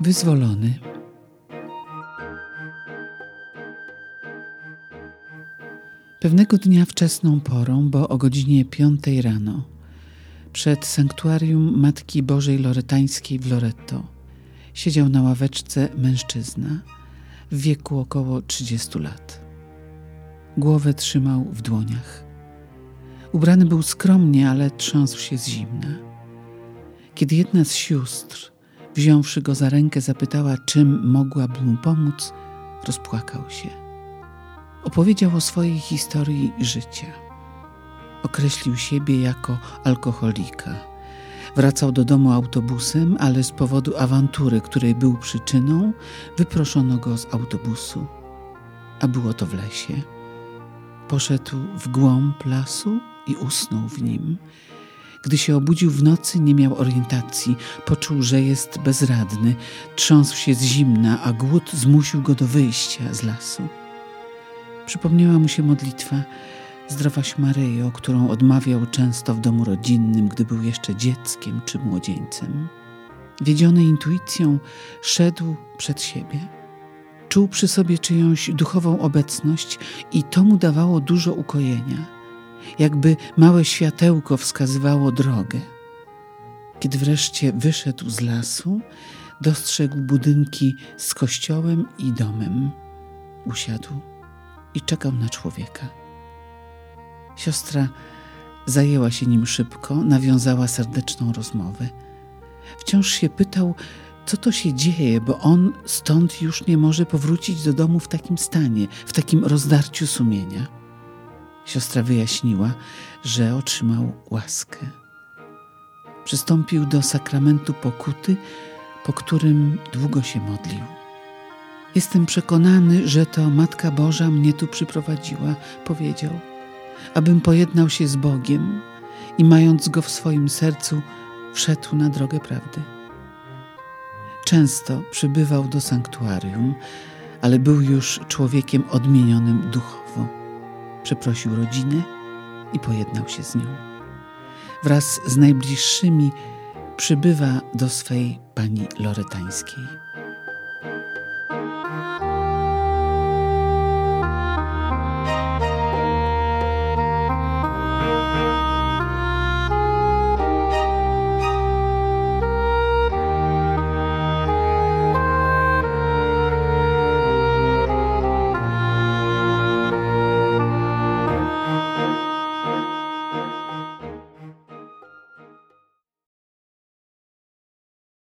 Wyzwolony. Pewnego dnia wczesną porą, bo o godzinie 5 rano, przed sanktuarium Matki Bożej Loretańskiej w Loreto siedział na ławeczce mężczyzna w wieku około 30 lat. Głowę trzymał w dłoniach. Ubrany był skromnie, ale trząsł się z zimna. Kiedy jedna z sióstr, wziąwszy go za rękę, zapytała, czym mogłaby mu pomóc, rozpłakał się. Opowiedział o swojej historii życia. Określił siebie jako alkoholika. Wracał do domu autobusem, ale z powodu awantury, której był przyczyną, wyproszono go z autobusu. A było to w lesie. Poszedł w głąb lasu i usnął w nim. Gdy się obudził w nocy, nie miał orientacji. Poczuł, że jest bezradny. Trząsł się z zimna, a głód zmusił go do wyjścia z lasu. Przypomniała mu się modlitwa Zdrowaś Maryjo, którą odmawiał często w domu rodzinnym, gdy był jeszcze dzieckiem czy młodzieńcem. Wiedziony intuicją szedł przed siebie. Czuł przy sobie czyjąś duchową obecność i to mu dawało dużo ukojenia. Jakby małe światełko wskazywało drogę. Kiedy wreszcie wyszedł z lasu, dostrzegł budynki z kościołem i domem. Usiadł i czekał na człowieka. Siostra zajęła się nim szybko, nawiązała serdeczną rozmowę. Wciąż się pytał, co to się dzieje, bo on stąd już nie może powrócić do domu w takim stanie, w takim rozdarciu sumienia. Siostra wyjaśniła, że otrzymał łaskę. Przystąpił do sakramentu pokuty, po którym długo się modlił. Jestem przekonany, że to Matka Boża mnie tu przyprowadziła, powiedział, abym pojednał się z Bogiem i mając Go w swoim sercu, wszedł na drogę prawdy. Często przybywał do sanktuarium, ale był już człowiekiem odmienionym duchowo. Przeprosił rodzinę i pojednał się z nią. Wraz z najbliższymi przybywa do swej pani loretańskiej.